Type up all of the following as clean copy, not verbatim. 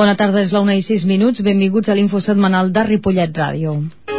Bona tarda, és la 1:06. Benvinguts a l'info setmanal de Ripollet Ràdio.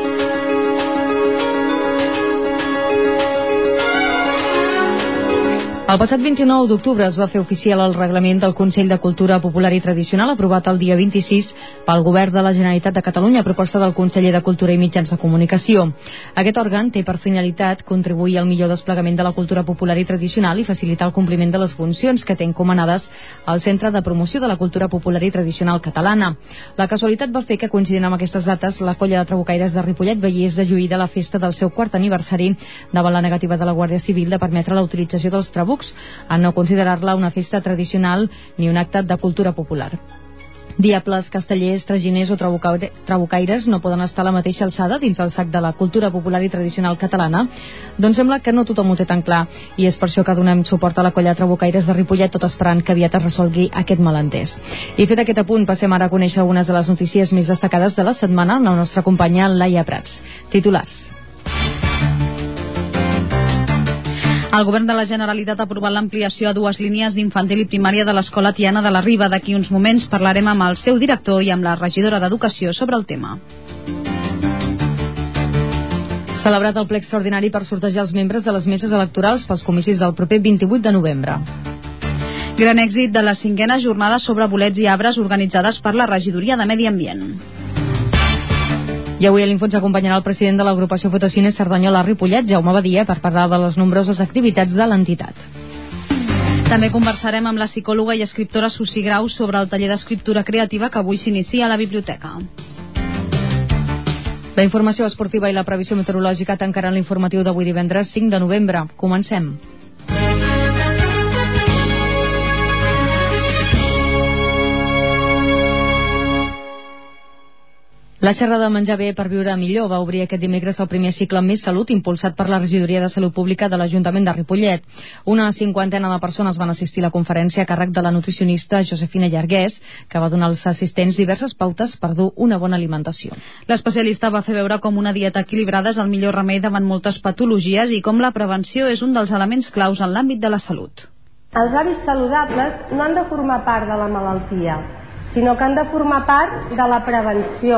El passat 29 d'octubre es va fer oficial el reglament del Consell de Cultura Popular i Tradicional aprovat el dia 26 pel Govern de la Generalitat de Catalunya a proposta del conseller de Cultura i Mitjans de Comunicació. Aquest òrgan té per finalitat contribuir al millor desplegament de la cultura popular i tradicional i facilitar el compliment de les funcions que té encomanades al Centre de Promoció de la Cultura Popular i Tradicional Catalana. La casualitat va fer que, coincidint amb aquestes dates, la colla de trabucaires de Ripollet veiés de lluir de la festa del seu quart aniversari davant la negativa de la Guàrdia Civil de permetre la utilització dels trabucs a no considerar-la una festa tradicional ni un acte de cultura popular. Diables, castellers, traginers o trabucaires no poden estar a la mateixa alçada dins el sac de la cultura popular i tradicional catalana? Doncs sembla que no tothom ho té tan clar i és per això que donem suport a la colla de trabucaires de Ripollet, tot esperant que aviat es resolgui aquest malentès. I fet aquest apunt, passem ara a conèixer algunes de les notícies més destacades de la setmana amb la nostra companya Laia Prats. Titulars. El Govern de la Generalitat ha aprovat l'ampliació a 2 línies d'infantil i primària de l'Escola Tiana de la Riba. D'aquí uns moments parlarem amb el seu director i amb la regidora d'Educació sobre el tema. Celebrat el ple extraordinari per sortejar els membres de les meses electorals pels comicis del proper 28 de novembre. Gran èxit de la 5a jornada sobre bolets i arbres organitzades per la Regidoria de Medi Ambient. I avui a l'Info ens acompanyarà el president de l'agrupació Fotocine Cerdanyola Ripollet, Jaume Badia, per parlar de les nombroses activitats de l'entitat. També conversarem amb la psicòloga i escriptora Susi Grau sobre el taller d'escriptura creativa que avui s'inicia a la biblioteca. La informació esportiva i la previsió meteorològica tancaran l'informatiu d'avui divendres 5 de novembre. Comencem. La xerrada Menjar bé per viure millor va obrir aquest dimecres el primer cicle Més Salut, impulsat per la Regidoria de Salut Pública de l'Ajuntament de Ripollet. Una 50ena de persones van assistir a la conferència a càrrec de la nutricionista Josefina Llargués, que va donar als assistents diverses pautes per dur una bona alimentació. L'especialista va fer veure com una dieta equilibrada és el millor remei davant moltes patologies i com la prevenció és un dels elements claus en l'àmbit de la salut. Els hàbits saludables no han de formar part de la malaltia, sinó que han de formar part de la prevenció.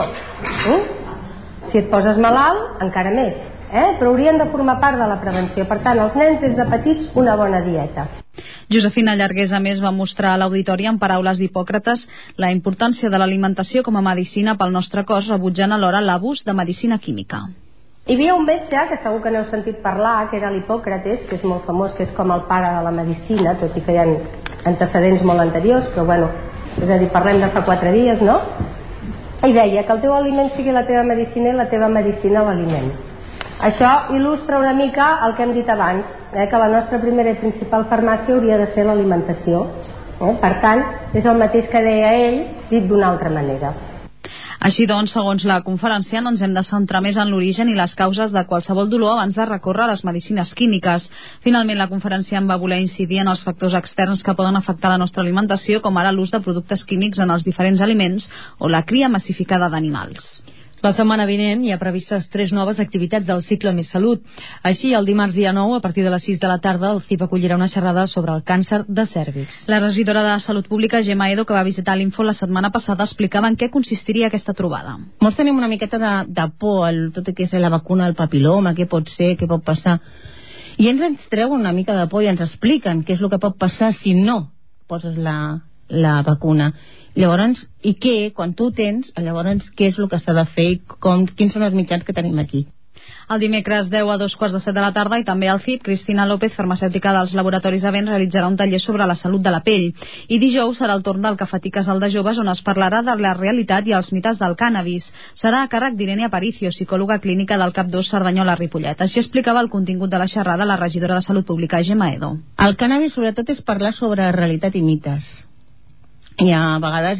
Si et poses malalt, encara més, però haurien de formar part de la prevenció. Per tant, als nens des de petits una bona dieta. Josefina Llargués, a més, va mostrar a l'auditori en paraules d'Hipòcrates la importància de l'alimentació com a medicina pel nostre cos, rebutjant alhora l'abús de medicina química. Hi havia un metge, que segur que n'heu sentit parlar, que era l'Hipòcrates, que és molt famós, que és com el pare de la medicina, tot i que hi ha antecedents molt anteriors, però bueno, és a dir, parlem de fa 4 dies, no? I deia que el teu aliment sigui la teva medicina i la teva medicina l'aliment. Això il·lustra una mica el que hem dit abans, que la nostra primera i principal farmàcia hauria de ser l'alimentació. Per tant, és el mateix que deia ell, dit d'una altra manera. Així doncs, segons la conferenciant, ens hem de centrar més en l'origen i les causes de qualsevol dolor abans de recórrer a les medicines químiques. Finalment, la conferenciant va voler incidir en els factors externs que poden afectar la nostra alimentació, com ara l'ús de productes químics en els diferents aliments o la cria massificada d'animals. La setmana vinent hi ha previstes 3 noves activitats del cicle Més Salut. Així, el dimarts dia 9, a partir de les 6 de la tarda, el CIP acollirà una xerrada sobre el càncer de cèrvix. La regidora de Salut Pública, Gemma Edo, que va visitar l'Info la setmana passada, explicava en què consistiria aquesta trobada. Molts tenim una miqueta de por al tot el que és la vacuna del papiloma, què pot ser, què pot passar. I ens treuen una mica de por i ens expliquen què és el que pot passar si no poses la vacuna. Llavors, i què, quan tu ho tens, llavors què és el que s'ha de fer i quins són els mitjans que tenim aquí. El dimecres 10 a 2:15 de la tarda i també al CIP, Cristina López, farmacèutica dels laboratoris Avent, realitzarà un taller sobre la salut de la pell. I dijous serà el torn del Cafetí Casal de Joves, on es parlarà de la realitat i els mites del cànnabis. Serà a càrrec d'Irene Aparicio, psicòloga clínica del CAP 2 Cerdanyola Ripollet. Així explicava el contingut de la xerrada la regidora de Salut Pública, Gemma Edo. El cànnabis sobretot és parlar sobre realitat i mites. I a vegades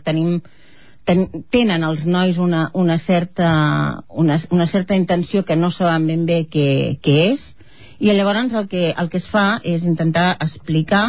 tenen els nois una certa intenció que no saben ben bé què és, i llavors el que es fa és intentar explicar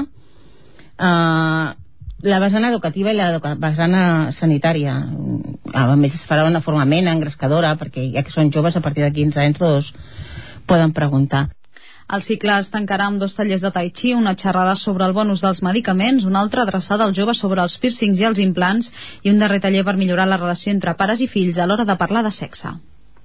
la vessant educativa i la vessant sanitària. A més es farà d'una forma amena, engrescadora, perquè ja que són joves, a partir de 15 anys poden preguntar. El cicle es tancarà amb 2 tallers de tai chi, una xerrada sobre el bonus dels medicaments, una altra adreçada als joves sobre els pírcings i els implants i un darrer taller per millorar la relació entre pares i fills a l'hora de parlar de sexe.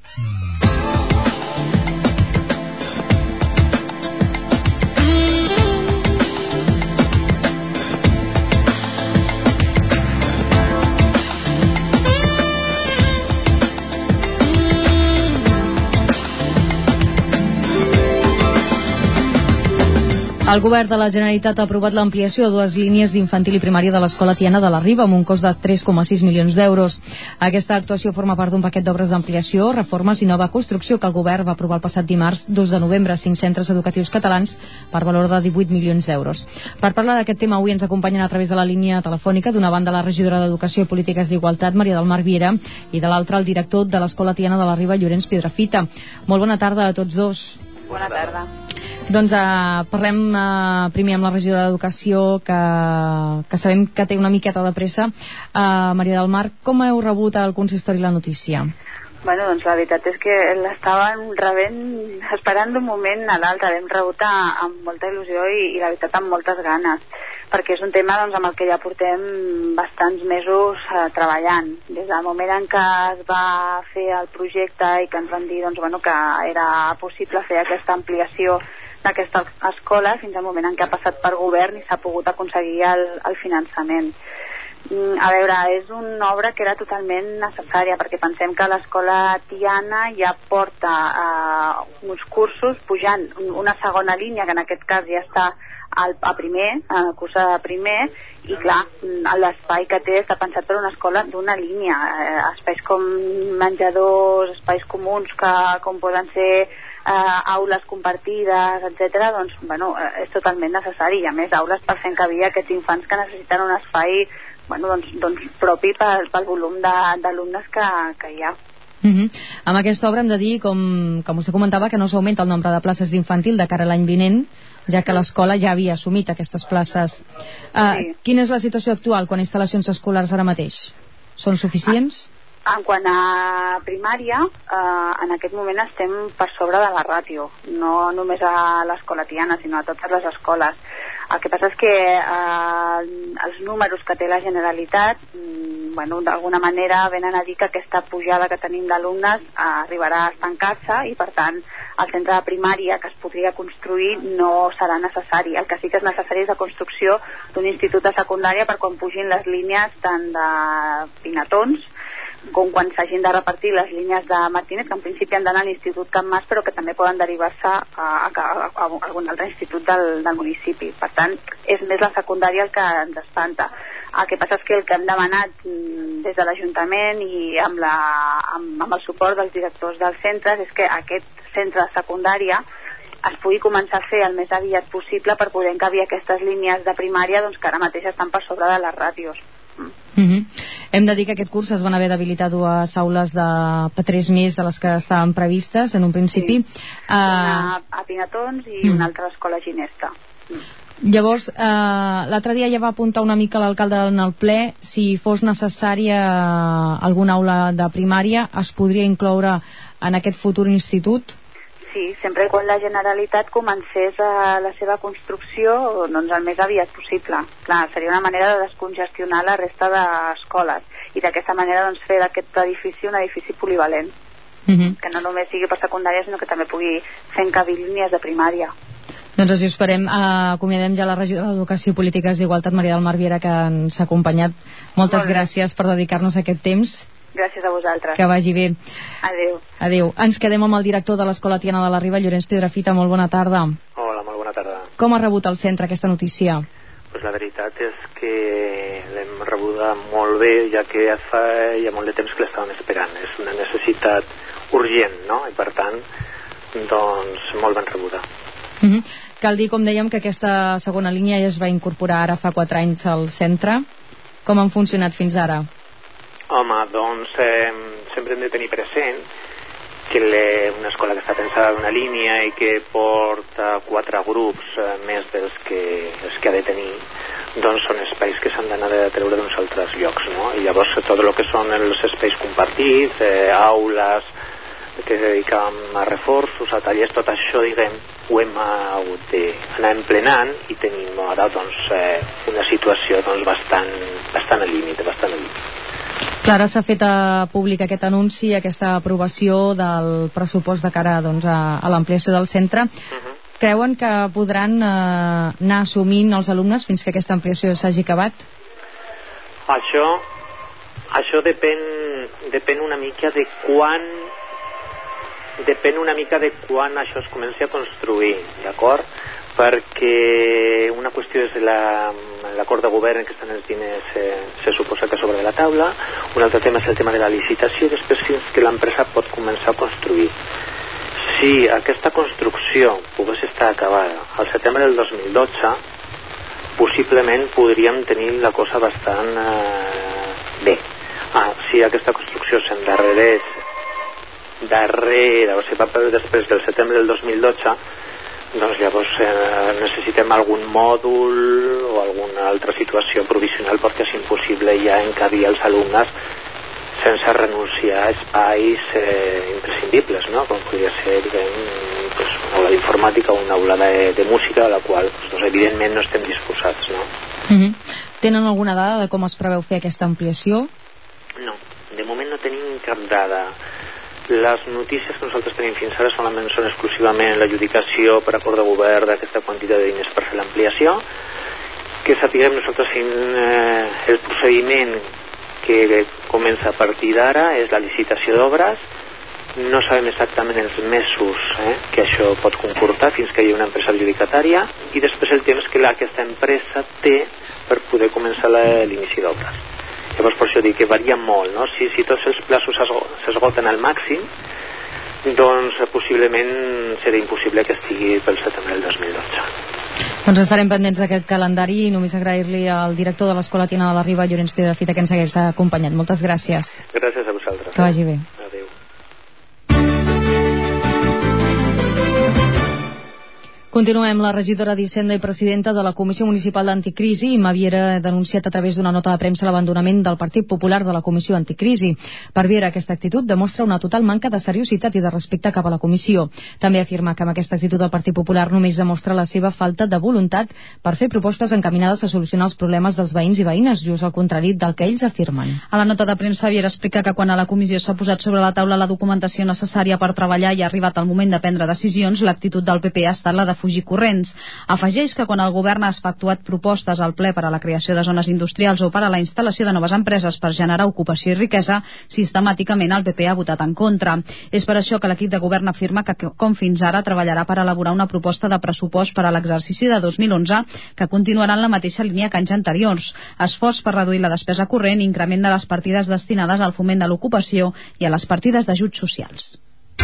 El govern de la Generalitat ha aprovat l'ampliació de 2 línies d'infantil i primària de l'Escola Tiana de la Riba amb un cost de 3,6 milions d'euros. Aquesta actuació forma part d'un paquet d'obres d'ampliació, reformes i nova construcció que el govern va aprovar el passat dimarts 2 de novembre a 5 centres educatius catalans per valor de 18 milions d'euros. Per parlar d'aquest tema avui ens acompanyen a través de la línia telefònica d'una banda la regidora d'Educació i Polítiques d'Igualtat, Maria del Mar Viera, i de l'altra el director de l'Escola Tiana de la Riba, Llorenç Piedrafita. Molt bona tarda a tots dos. Bona tarda. Doncs parlem primer amb la regidora d'Educació, que sabem que té una miqueta de pressa. Maria del Mar, com heu rebut al consistori la notícia? Bueno, doncs la veritat és que l'estàvem rebent, esperant d'un moment a l'altre. L'hem rebut amb molta il·lusió i la veritat amb moltes ganes, perquè és un tema doncs, amb el que ja portem bastants mesos treballant. Des del moment en què es va fer el projecte i que ens van dir doncs, bueno, que era possible fer aquesta ampliació d'aquesta escola, fins al moment en què ha passat per govern i s'ha pogut aconseguir el finançament. A veure, és una obra que era totalment necessària, perquè pensem que l'escola Tiana ja porta uns cursos pujant una segona línia, que en aquest cas ja està a primer, a curs de primer, i clar, l'espai que té està pensat per una escola d'una línia, espais com menjadors, espais comuns com poden ser aules compartides, etc. Doncs, bueno, és totalment necessari, i a més aules per fer encabir aquests infants que necessiten un espai doncs propi pel volum d'alumnes que hi ha. Amb aquesta obra hem de dir, com us comentava, que no s'augmenta el nombre de places d'infantil de cara a l'any vinent, ja que l'escola ja havia assumit aquestes places. Sí. Quina és la situació actual quan instal·lacions escolars ara mateix? Són suficients? En quant a primària, en aquest moment estem per sobre de la ràtio, no només a l'escola Tiana, sinó a totes les escoles. El que passa és que els números que té la Generalitat, d'alguna manera venen a dir que aquesta pujada que tenim d'alumnes arribarà a estancar-se i, per tant, el centre de primària que es podria construir no serà necessari. El que sí que és necessari és la construcció d'un institut de secundària per quan pugin les línies tant de Pinatons com quan s'hagin de repartir les línies de Martínez, que en principi han d'anar a l'Institut Can Mas, però que també poden derivar-se a algun altre institut del municipi. Per tant, és més la secundària el que ens espanta. El que passa és que el que hem demanat des de l'Ajuntament i amb el suport dels directors dels centres és que aquest centre de secundària es pugui començar a fer el més aviat possible per poder encabir aquestes línies de primària doncs, que ara mateix estan per sobre de les ràtios. Hem de dir que aquest curs es van haver d'habilitar 2 aules per 3 més de les que estaven previstes en un principi. Sí. Una a Pinatons i una altra a l'Escola Ginesta. Llavors, l'altre dia ja va apuntar una mica l'alcalde en el ple, si fos necessària alguna aula de primària es podria incloure en aquest futur institut? Sí, sempre quan la Generalitat comencés la seva construcció doncs el més aviat possible. Clar, seria una manera de descongestionar la resta d'escoles i d'aquesta manera doncs, fer d'aquest edifici un edifici polivalent, que no només sigui per secundària sinó que també pugui fer encabir línies de primària. Doncs així ho esperem. Acomiadem ja la regidora d'Educació i Polítiques d'Igualtat, Maria del Mar Viera, que ens ha acompanyat. Moltes gràcies per dedicar-nos aquest temps. Gràcies a vosaltres. Que vagi bé. Adéu. Ens quedem amb el director de l'Escola Tiana de la Riba, Llorenç Piedrafita. Molt bona tarda. Hola, molt bona tarda. Com ha rebut el centre aquesta notícia? Pues la veritat és que l'hem rebuda molt bé, ja que fa ja molt de temps que l'estàvem esperant. És una necessitat urgent, no? I per tant, doncs, molt ben rebuda. Cal dir, com dèiem, que aquesta segona línia ja es va incorporar ara fa 4 anys al centre. Com han funcionat fins ara? Home, doncs sempre hem de tenir present que una escola que està pensada d'una línia i que porta 4 grups més dels que ha de tenir, doncs són espais que s'han d'anar a treure d'uns altres llocs, no? I llavors tot el que són els espais compartits, aules, que dedicàvem a reforços, a tallers, tot això, diguem, ho hem hagut d'anar emplenant i tenim ara una situació bastant al límit. Clara, s'ha fet públic aquest anunci, aquesta aprovació del pressupost de cara a l'ampliació del centre. Creuen que podran anar assumint els alumnes fins que aquesta ampliació s'hagi acabat? Això depèn una mica de quan això es comenci a construir, d'acord? Perquè una qüestió és l'acord de govern en què estan els diners se suposa que sobre de la taula, un altre tema és el tema de la licitació i després fins que l'empresa pot començar a construir. Si aquesta construcció pogués estar acabada al setembre del 2012, possiblement podríem tenir la cosa bastant bé. Si aquesta construcció s'endarrerés o si va després del setembre del 2012, doncs llavors necessitem algun mòdul o alguna altra situació provisional perquè és impossible ja encabir els alumnes sense renunciar a espais imprescindibles, no? Com podria ser una aula d'informàtica o una aula de música, a la qual evidentment no estem disposats, no? Tenen alguna dada de com es preveu fer aquesta ampliació? No, de moment no tenim cap dada. Les notícies que nosaltres tenim fins ara solament són exclusivament l'adjudicació per acord de govern d'aquesta quantitat de diners per fer l'ampliació, que sapiguem nosaltres el procediment que comença a partir d'ara és la licitació d'obres. No sabem exactament els mesos que això pot comportar fins que hi ha una empresa adjudicatària, i després el temps que aquesta empresa té per poder començar l'inici d'obres. Llavors per això dic que varia molt, no? Si tots els plaços s'esgoten al màxim, doncs possiblement serà impossible que estigui pel setembre del 2012. Doncs estarem pendents d'aquest calendari i només agrair-li al director de l'Escola Tiana de la Riba, Llorenç Piedrafita, que ens hagués acompanyat. Moltes gràcies. Gràcies a vosaltres. Que vagi bé. Adéu. Continuem. La regidora d'Hisenda i presidenta de la Comissió Municipal d'Anticrisi, Imma Viera, ha denunciat a través d'una nota de premsa l'abandonament del Partit Popular de la Comissió Anticrisi. Per Viera, aquesta actitud demostra una total manca de seriositat i de respecte cap a la Comissió. També afirma que amb aquesta actitud el Partit Popular només demostra la seva falta de voluntat per fer propostes encaminades a solucionar els problemes dels veïns i veïnes, just al contrari del que ells afirmen. A la nota de premsa, Viera explica que quan a la Comissió s'ha posat sobre la taula la documentació necessària per treballar i ha arribat el moment de prendre decisions, l'actitud del PP ha estat la de fugir corrents. Afegeix que quan el govern ha efectuat propostes al ple per a la creació de zones industrials o per a la instal·lació de noves empreses per generar ocupació i riquesa, sistemàticament el PP ha votat en contra. És per això que l'equip de govern afirma que, com fins ara, treballarà per elaborar una proposta de pressupost per a l'exercici de 2011 que continuarà en la mateixa línia que anys anteriors: esforç per reduir la despesa corrent, increment de les partides destinades al foment de l'ocupació i a les partides d'ajuts socials.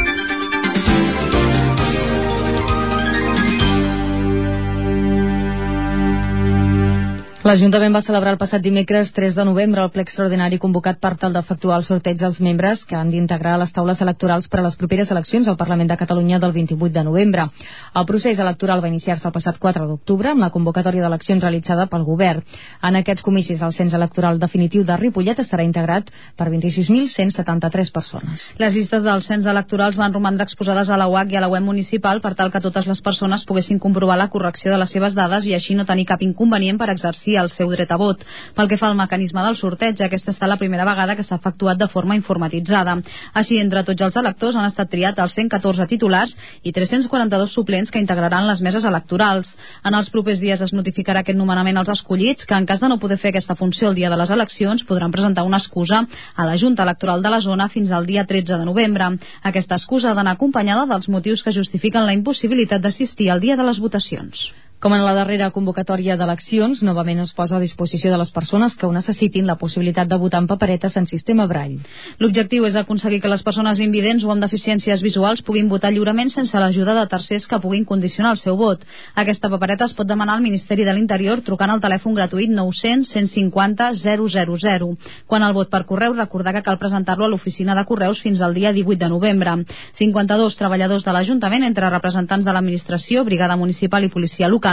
L'Ajuntament va celebrar el passat dimecres 3 de novembre el ple extraordinari convocat per tal d'efectuar el sorteig dels membres que han d'integrar les taules electorals per a les properes eleccions al Parlament de Catalunya del 28 de novembre. El procés electoral va iniciar-se el passat 4 d'octubre amb la convocatòria d'eleccions realitzada pel Govern. En aquests comicis el cens electoral definitiu de Ripollet estarà integrat per 26.173 persones. Les llistes dels cens electorals van romandre exposades a la UAC i a la web municipal per tal que totes les persones poguessin comprovar la correcció de les seves dades i així no tenir cap inconvenient per exercir el seu dret a vot. Pel que fa al mecanisme del sorteig, aquesta està la primera vegada que s'ha efectuat de forma informatitzada. Així, entre tots els electors han estat triats els 114 titulars i 342 suplents que integraran les meses electorals. En els propers dies es notificarà aquest nomenament als escollits, que en cas de no poder fer aquesta funció el dia de les eleccions podran presentar una excusa a la Junta Electoral de la zona fins al dia 13 de novembre. Aquesta excusa ha d'anar acompanyada dels motius que justifiquen la impossibilitat d'assistir al dia de les votacions. Com en la darrera convocatòria d'eleccions, novament es posa a disposició de les persones que ho necessitin la possibilitat de votar en paperetes en sistema Braille. L'objectiu és aconseguir que les persones invidents o amb deficiències visuals puguin votar lliurement sense l'ajuda de tercers que puguin condicionar el seu vot. Aquesta papereta es pot demanar al Ministeri de l'Interior trucant al telèfon gratuït 900 150 000. Quan el vot per correu, recordar que cal presentar-lo a l'oficina de correus fins al dia 18 de novembre. 52 treballadors de l'Ajuntament, entre representants de l'administració, brigada municipal i policia local,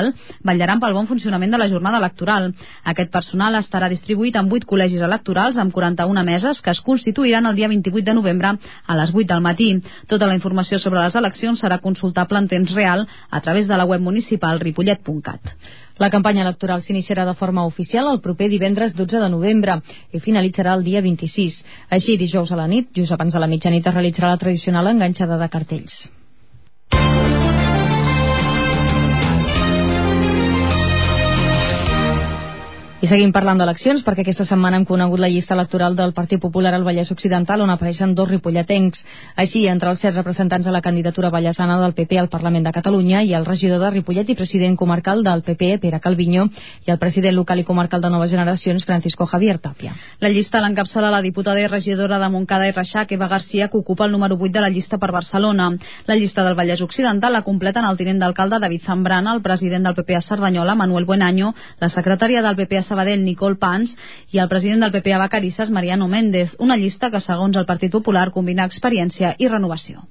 electoral vetllaran pel bon funcionament de la jornada electoral. Aquest personal estarà distribuït en 8 col·legis electorals amb 41 meses que es constituiran el dia 28 de novembre a les 8 del matí. Tota la informació sobre les eleccions serà consultable en temps real a través de la web municipal ripollet.cat. La campanya electoral s'iniciarà de forma oficial el proper divendres 12 de novembre i finalitzarà el dia 26. Així, dijous a la nit, just abans de la mitjanit, es realitzarà la tradicional enganxada de cartells. I seguim parlant d'eleccions perquè aquesta setmana hem conegut la llista electoral del Partit Popular al Vallès Occidental, on apareixen 2 ripolletens. Així, entre els 7 representants de la candidatura vallesana del PP al Parlament de Catalunya i el regidor de Ripollet i president comarcal del PP, Pere Calviño, i el president local i comarcal de Noves Generacions, Francisco Javier Tapia. La llista l'encapçala la diputada i regidora de Montcada i Reixac, Eva Garcia, que ocupa el número 8 de la llista per Barcelona. La llista del Vallès Occidental la completen el tinent d'alcalde David Zambrana, el president del PP a Cerdanyola, Manuel Buenaño, la secretària del PP a Sabadell, Nicole Pans, i el president del PP a Vacarisses, Mariano Méndez. Una llista que, segons el Partit Popular, combina experiència i renovació.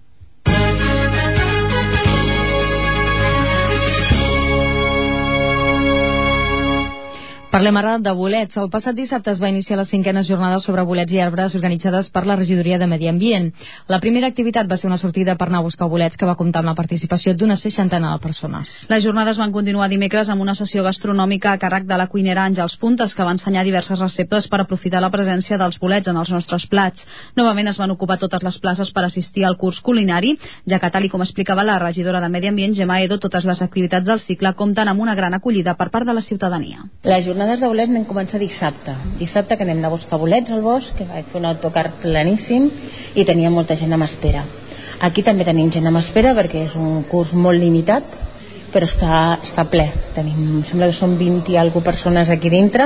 Parlem ara de bolets. El passat dissabte es va iniciar les 5enes jornades sobre bolets i arbres organitzades per la Regidoria de Medi Ambient. La primera activitat va ser una sortida per anar a buscar bolets que va comptar amb la participació d'una 60 de persones. Les jornades van continuar dimecres amb una sessió gastronòmica a càrrec de la cuinera Àngels Puntes, que va ensenyar diverses receptes per aprofitar la presència dels bolets en els nostres plats. Novament es van ocupar totes les places per assistir al curs culinari, ja que, tal i com explicava la regidora de Medi Ambient, Gemma Edo, totes les activitats del cicle compten amb una gran acollida per part de la ciutadania. Les jornades de bolets anem començar dissabte que anem a buscar bolets al bosc, que vaig fer un autocar planíssim i tenia molta gent amb espera. Aquí també tenim gent amb espera perquè és un curs molt limitat, però està ple. Sembla que són 20 i alguna persones aquí dintre.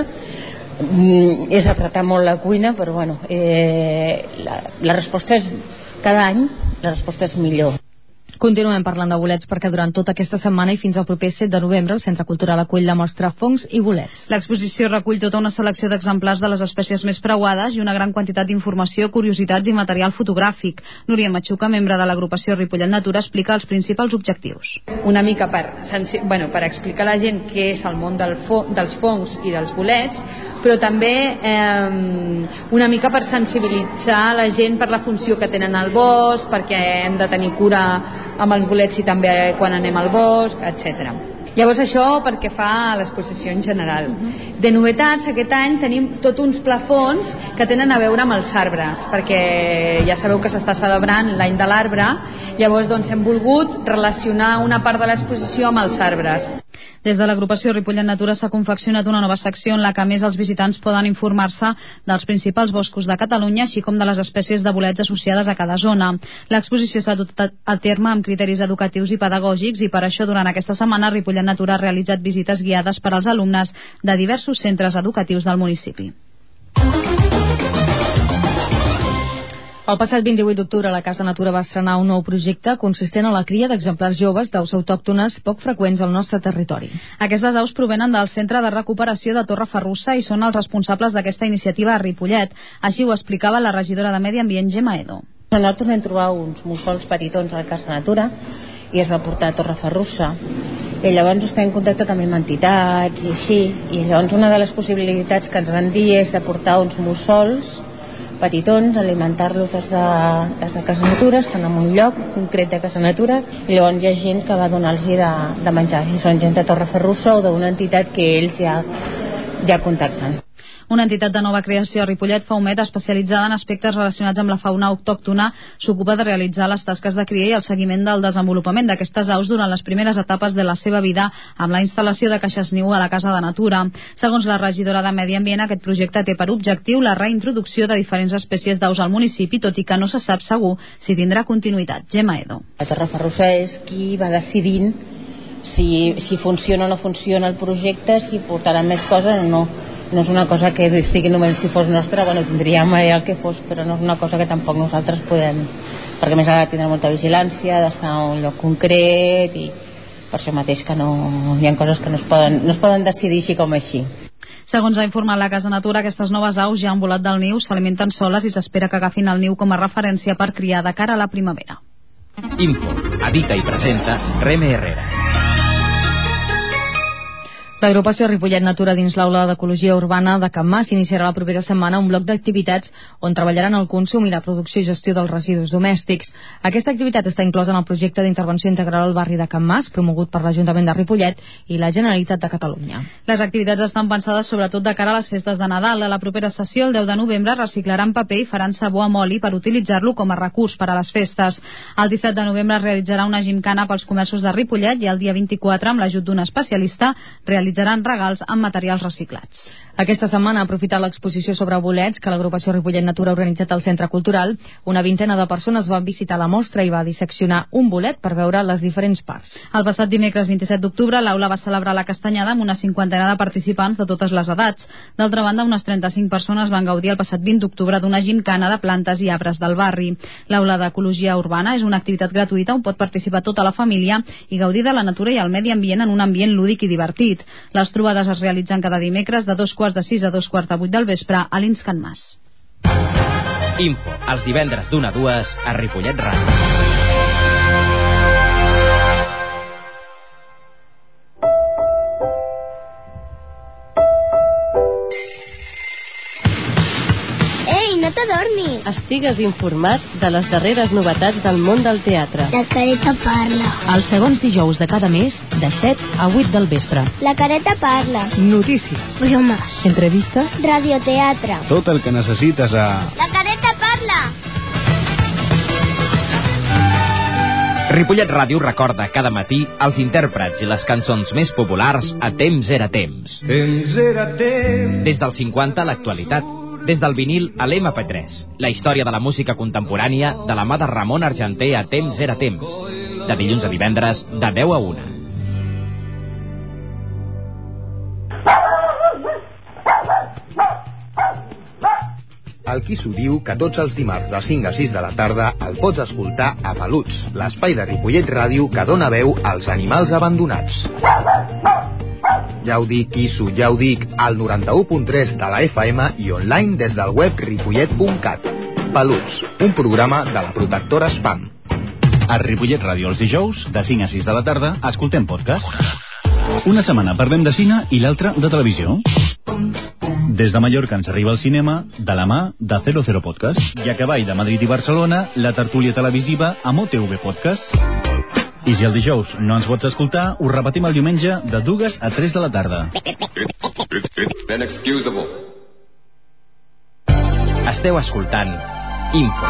És apretar molt la cuina, però bueno, la resposta és, cada any la resposta és millor. Continuem parlant de bolets perquè durant tota aquesta setmana i fins al proper 7 de novembre el Centre Cultural acull la mostra Fongs i bolets. L'exposició recull tota una selecció d'exemplars de les espècies més preuades i una gran quantitat d'informació, curiositats i material fotogràfic. Núria Machuca, membre de l'agrupació Ripollet Natura, explica els principals objectius. Una mica per explicar a la gent què és el món dels fongs i dels bolets, però també una mica per sensibilitzar la gent per la funció que tenen al bosc, perquè hem de tenir cura amb els bolets i també quan anem al bosc, etc. Llavors això perquè fa a l'exposició en general. De novetats, aquest any tenim tots uns plafons que tenen a veure amb els arbres, perquè ja sabeu que s'està celebrant l'any de l'arbre, llavors doncs hem volgut relacionar una part de l'exposició amb els arbres. Des de l'agrupació Ripollet Natura s'ha confeccionat una nova secció en la que més els visitants poden informar-se dels principals boscos de Catalunya, així com de les espècies de bolets associades a cada zona. L'exposició s'ha dut a terme amb criteris educatius i pedagògics i per això durant aquesta setmana Ripollet Natura ha realitzat visites guiades per als alumnes de diversos centres educatius del municipi. El passat 28 d'octubre la Casa Natura va estrenar un nou projecte consistent en la cria d'exemplars joves d'aus autòctones poc freqüents al nostre territori. Aquestes aus provenen del Centre de Recuperació de Torreferrussa i són els responsables d'aquesta iniciativa a Ripollet. Així ho explicava la regidora de Medi Ambient, Gemma Edo. Nosaltres vam trobar uns mussols petitons a la Casa Natura i es va portar a Torreferrussa. I llavors estem en contacte també amb entitats i així. I llavors una de les possibilitats que ens van dir és de portar uns mussols petitons, alimentar-los des de Casa Natura, estan en un lloc concret de Casa Natura, i llavors hi ha gent que va donar-los de menjar, i són gent de Torreferrussa o d'una entitat que ells ja contacten. Una entitat de nova creació a Ripollet, Faumet, especialitzada en aspectes relacionats amb la fauna autòctona, s'ocupa de realitzar les tasques de cria i el seguiment del desenvolupament d'aquestes aus durant les primeres etapes de la seva vida amb la instal·lació de caixes niu a la Casa de Natura. Segons la regidora de Medi Ambient, aquest projecte té per objectiu la reintroducció de diferents espècies d'aus al municipi, tot i que no se sap segur si tindrà continuïtat. Gemma Edo. La Torreferrussa és qui va decidint si funciona o no funciona el projecte, si portaran més coses o no. No és una cosa que sigui només si fos nostra, bueno, tindríem el que fos, però no és una cosa que tampoc nosaltres podem, perquè més ha de tindre molta vigilància, d'estar en un lloc concret, i per això mateix que hi ha coses que no es poden decidir així com així. Segons ha informat la Casa Natura, aquestes noves aus ja han volat del niu, s'alimenten soles i s'espera que agafin el niu com a referència per criar de cara a la primavera. Info, edita i presenta Reme Herrera. L'agrupació Ripollet Natura dins l'aula d'Ecologia Urbana de Can Mas iniciarà la propera setmana un bloc d'activitats on treballaran el consum i la producció i gestió dels residus domèstics. Aquesta activitat està inclosa en el projecte d'intervenció integral al barri de Can Mas, promogut per l'Ajuntament de Ripollet i la Generalitat de Catalunya. Les activitats estan pensades sobretot de cara a les festes de Nadal. A la propera sessió, el 10 de novembre, reciclaran paper i faran sabó amb oli per utilitzar-lo com a recurs per a les festes. El 17 de novembre es realitzarà una gimcana pels comerços de Ripollet i el dia 24, amb l'ajut d'un especialista, realitzaran regals amb materials reciclats. Aquesta setmana, aprofitant l'exposició sobre bolets que l'agrupació Ripollet Natura ha organitzat al Centre Cultural, una vintena de persones van visitar la mostra i va disseccionar un bolet per veure les diferents parts. El passat dimecres 27 d'octubre, l'aula va celebrar la castanyada amb una cinquantena de participants de totes les edats. D'altra banda, unes 35 persones van gaudir el passat 20 d'octubre d'una gimcana de plantes i arbres del barri. L'aula d'Ecologia Urbana és una activitat gratuïta on pot participar tota la família i gaudir de la natura i el medi ambient en un ambient lúdic i divertit. Les trobades es realitzen cada dimecres de 5:45 a 7:45 del vespre a l'Ins Can Mas. Info, els divendres d'1 a 2 a Ripollet Ràdio. No t'adormis. Estigues informat de les darreres novetats del món del teatre. La Careta parla. Els segons dijous de cada mes, de 7 a 8 del vespre. La Careta parla. Notícies. Bromes. Entrevistes. Radioteatre. Tot el que necessites a... La Careta parla. Ripollet Ràdio recorda cada matí els intèrprets i les cançons més populars a Temps era temps. Temps era temps. Des dels 50 a l'actualitat. Des del vinil a l'MP3, la història de la música contemporània de la mà de Ramon Argenter a Temps era temps, de dilluns a divendres, de 10 a 1. El Qui s'ho diu que tots els dimarts de 5 a 6 de la tarda el pots escoltar a Peluts, l'espai de Ripollet Ràdio que dona veu als animals abandonats. Ja ho dic, Quisso, ja ho dic, al 91.3 de la FM i online des del web ripollet.cat. Peluts, un programa de la protectora Spam. A Ripollet Ràdio els dijous, de 5 a 6 de la tarda, escoltem podcast. Una setmana parlem de cine i l'altra de televisió. Des de Mallorca ens arriba al cinema de la mà de 00 Podcast. I a cavall de Madrid i Barcelona, la tertúlia televisiva amb OTV Podcast. I si el dijous no ens pots escoltar, ho repetim el diumenge de 2 a 3 de la tarda. Inexcusable. Esteu escoltant Info.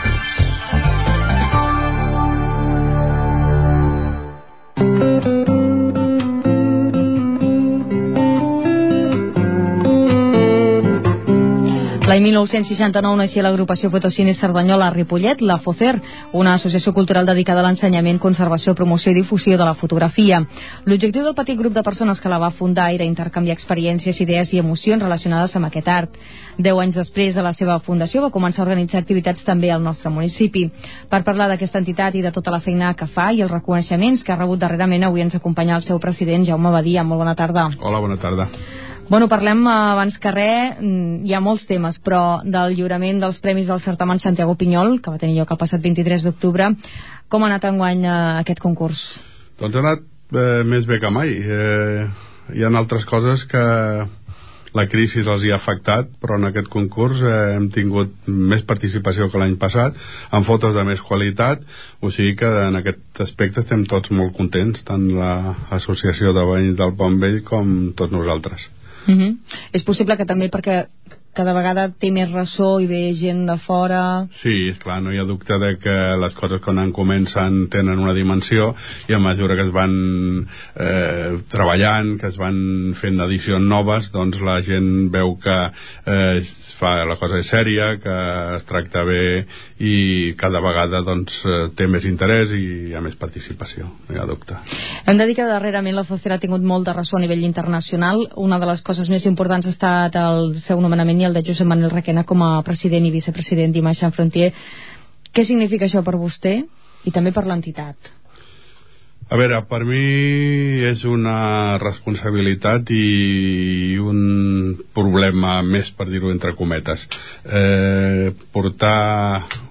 L'any 1969 naixia l'agrupació Fotocine Cerdanyola a Ripollet, la FOCER, una associació cultural dedicada a l'ensenyament, conservació, promoció i difusió de la fotografia. L'objectiu del petit grup de persones que la va fundar era intercanviar experiències, idees i emocions relacionades amb aquest art. 10 anys després de la seva fundació va començar a organitzar activitats també al nostre municipi. Per parlar d'aquesta entitat i de tota la feina que fa i els reconeixements que ha rebut darrerament, avui ens acompanya el seu president, Jaume Badia. Molt bona tarda. Hola, bona tarda. Bueno, parlem abans que res, hi ha molts temes, però del lliurament dels premis del certamen Santiago Pinyol, que va tenir lloc el passat 23 d'octubre, com ha anat enguany aquest concurs? Doncs ha anat més bé que mai. Hi ha altres coses que la crisi els hi ha afectat, però en aquest concurs hem tingut més participació que l'any passat, amb fotos de més qualitat, o sigui que en aquest aspecte estem tots molt contents, tant l'associació de veïns del Pont Vell com tots nosaltres. És possible que també perquè cada vegada té més ressò i ve gent de fora... Sí, esclar, no hi ha dubte de que les coses quan comencen tenen una dimensió i a mesura que es van treballant, que es van fent edicions noves, doncs la gent veu que la cosa és sèria, que es tracta bé i cada vegada doncs té més interès i hi ha més participació, no hi ha dubte. Hem de dir que darrerament la FOCER ha tingut molt de ressò a nivell internacional. Una de les coses més importants ha estat el seu nomenament i el de Josep Manuel Requena com a president i vicepresident d'Imatge en Frontier. Què significa això per vostè i també per l'entitat? A veure, per mi és una responsabilitat i un problema més, per dir-ho entre cometes. Portar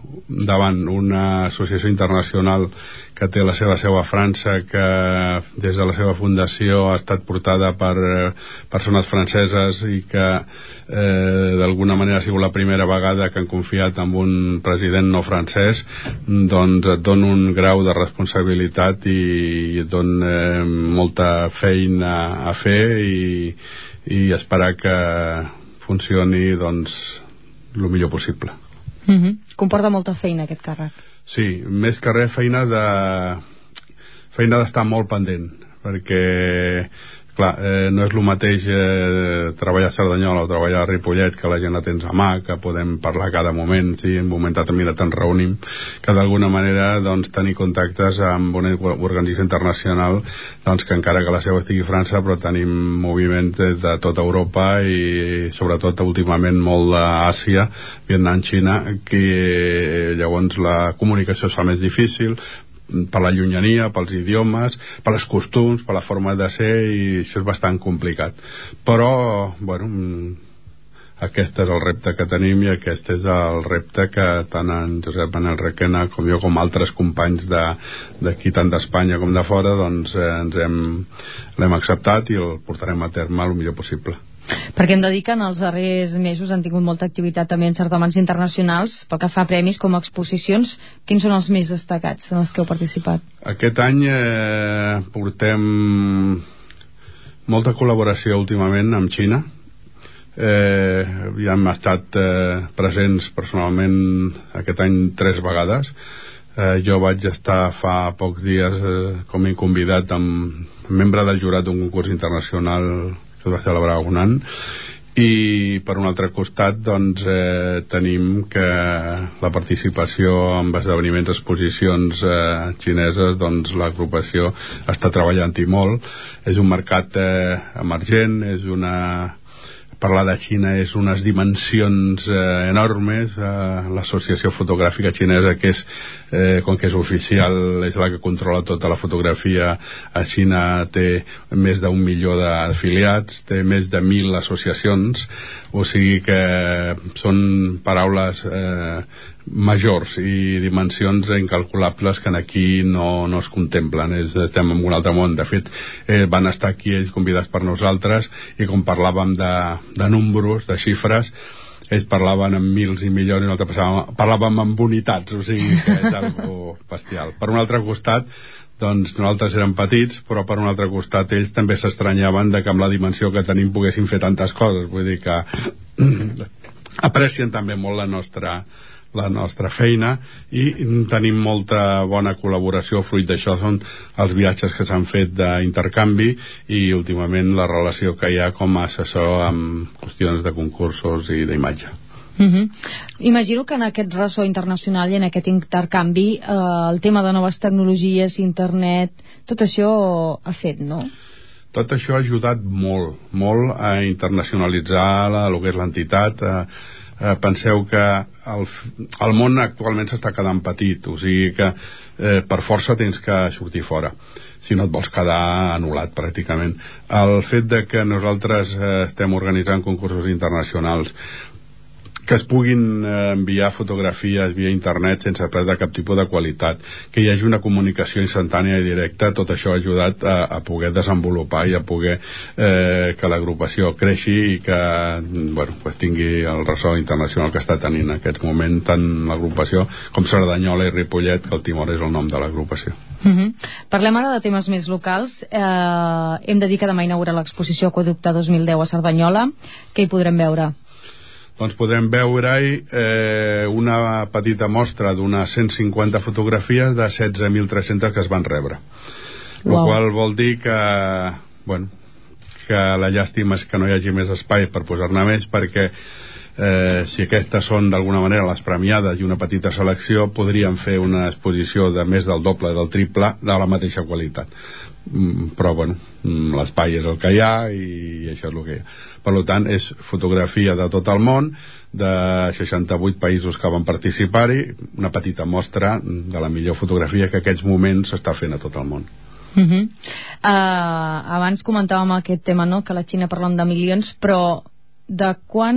davant una associació internacional que té la seva seu a França, que des de la seva fundació ha estat portada per persones franceses i que d'alguna manera ha sigut la primera vegada que han confiat en un president no francès, doncs et dona un grau de responsabilitat i et dona molta feina a fer i esperar que funcioni doncs el millor possible. Comporta molta feina aquest càrrec. Sí, més que res feina d'estar molt pendent, perquè clar, no és el mateix treballar a Cerdanyola o treballar a Ripollet, que la gent la tens a mà, que podem parlar cada moment, sí, en un moment determinat ens reunim, que d'alguna manera doncs, tenir contactes amb una organització internacional doncs, que encara que la seva estigui a França, però tenim moviments de tota Europa i sobretot últimament molt d'Àsia, Vietnam, Xina, que llavors la comunicació es fa més difícil per la llunyania, pels idiomes, per els costums, per la forma de ser, i això és bastant complicat. Però, bueno, aquest és el repte que tenim i aquest és el repte que tant en Josep Manel Requena com jo, com altres companys d'aquí, tant d'Espanya com de fora, doncs l'hem acceptat i el portarem a terme el millor possible. Perquè hem de dir que en els darrers mesos han tingut molta activitat també en certàmens internacionals pel que fa a premis com a exposicions. Quins són els més destacats en els que heu participat? Aquest any portem molta col·laboració últimament amb Xina. Ja hem estat presents personalment aquest any 3 vegades. Jo vaig estar fa pocs dies com a convidat amb membre del jurat d'un concurs internacional que es va celebrar un any, i per un altre costat doncs tenim que la participació en esdeveniments, exposicions xineses, doncs l'agrupació està treballant-hi molt. És un mercat emergent, parlar de Xina és unes dimensions enormes. L'associació fotogràfica xinesa, que és com que és oficial, és la que controla tota la fotografia a Xina, té més d'1 milió d'afiliats, té més de 1.000 associacions, o sigui que són paraules majors i dimensions incalculables que aquí no es contemplen. Estem en un altre món. De fet, van estar aquí ells convidats per nosaltres, i com parlàvem de números, de xifres, ells parlaven en mils i milions i nosaltres parlàvem en unitats, o sigui que és algo bestial. Per un altre costat, doncs nosaltres érem petits, però per un altre costat ells també s'estranyaven de que amb la dimensió que tenim poguéssim fer tantes coses. Vull dir que aprecien també molt la nostra feina, i tenim molta bona col·laboració. Fruit d'això són els viatges que s'han fet d'intercanvi i últimament la relació que hi ha com a assessor amb qüestions de concursos i d'imatge. Imagino que en aquest ressò internacional i en aquest intercanvi el tema de noves tecnologies, internet, tot això ha fet, no? Tot això ha ajudat molt a internacionalitzar el que és l'entitat. Penseu que el món actualment s'està quedant petit, o sigui que per força tens que sortir fora, si no et vols quedar anul·lat pràcticament. El fet de que nosaltres estem organitzant concursos internacionals, que es puguin enviar fotografies via internet sense perdre cap tipus de qualitat, que hi hagi una comunicació instantània i directa, tot això ha ajudat a poder desenvolupar i a poder que l'agrupació creixi i que pues tingui el ressò internacional que està tenint en aquest moment tant l'agrupació com Cerdanyola i Ripollet, que el Timor és el nom de l'agrupació. Parlem ara de temes més locals. Hem de dir que demà inaugura l'exposició Aqüeducte 2010 a Cerdanyola. Què hi podrem veure? Doncs podrem veure-hi una petita mostra d'unes 150 fotografies de 16.300 que es van rebre. El qual vol dir que la llàstima és que no hi hagi més espai per posar-ne més, perquè si aquestes són d'alguna manera les premiades i una petita selecció, podríem fer una exposició de més del doble, del triple, de la mateixa qualitat. Però l'espai és el que hi ha i això és el que hi ha. Per tant, és fotografia de tot el món, de 68 països que van participar-hi, una petita mostra de la millor fotografia que en aquests moments s'està fent a tot el món. Abans comentàvem aquest tema, no? Que la Xina parlen de milions, però de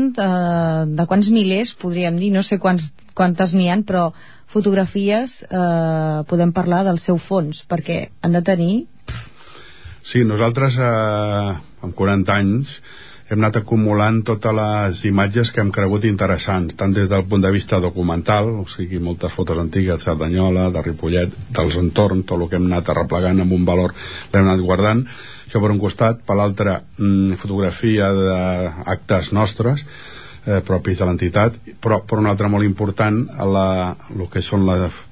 quants milers, podríem dir, no sé quantes n'hi ha, però fotografies podem parlar del seu fons, perquè han de tenir... Sí, nosaltres amb 40 anys hem anat acumulant totes les imatges que hem cregut interessants, tant des del punt de vista documental, o sigui, moltes fotos antigues de Cerdanyola, de Ripollet, dels entorns, tot el que hem anat arreplegant amb un valor l'hem anat guardant, això per un costat, per l'altre fotografia d'actes nostres propis de l'entitat, però per un altre molt important el que són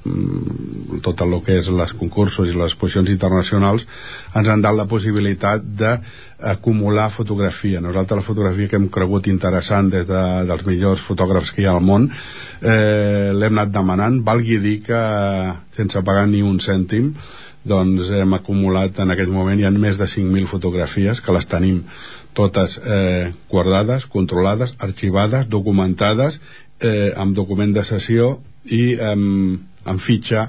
tot el que és les concursos i les exposicions internacionals ens han dat la possibilitat d'acumular fotografia. Nosaltres la fotografia que hem cregut interessant dels millors fotògrafs que hi ha al món l'hem anat demanant, valgui dir que sense pagar ni un cèntim doncs hem acumulat en aquest moment hi ha més de 5.000 fotografies que les tenim totes guardades, controlades, arxivades, documentades amb document de sessió i amb fitxa